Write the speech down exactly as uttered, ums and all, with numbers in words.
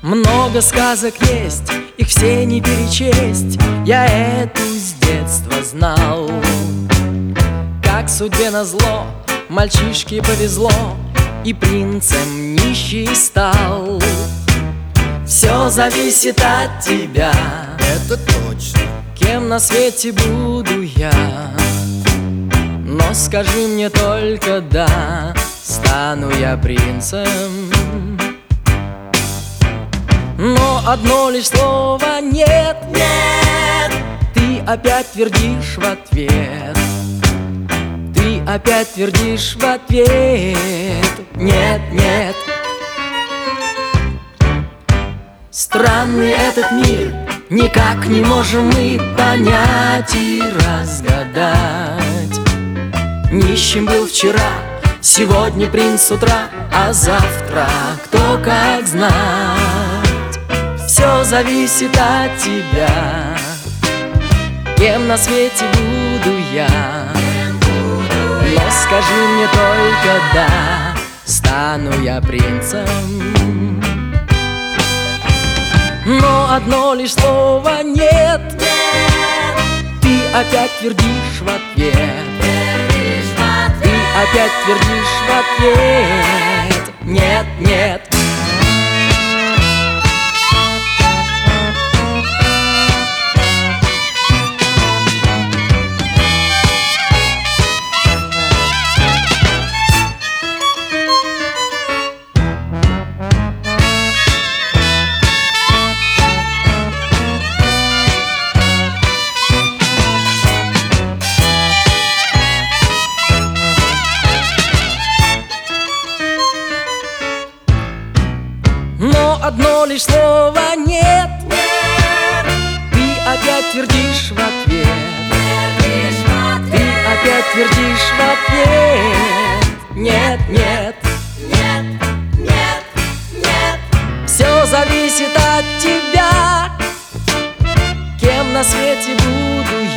Много сказок есть, их все не перечесть. Я эту с детства знал. Как судьбе назло, мальчишке повезло, и принцем нищий стал. Все зависит от тебя, это точно. Кем на свете буду я? Но скажи мне только да, стану я принцем. Но одно лишь слово нет, нет, ты опять твердишь в ответ. Ты опять твердишь в ответ. Нет, нет. Странный этот мир, никак не можем мы понять и разгадать. Нищим был вчера, сегодня принц с утра, а завтра кто как знать. Все зависит от тебя, кем на свете буду я. Но скажи мне только да, стану я принцем. Но одно лишь слово нет, нет, ты опять твердишь в ответ. твердишь в ответ. Ты опять твердишь в ответ. Нет, нет. Но одно лишь слово нет, нет, ты опять твердишь в ответ. твердишь в ответ. Ты опять твердишь в ответ. Нет, нет. Нет, нет, нет. Все зависит от тебя, кем на свете буду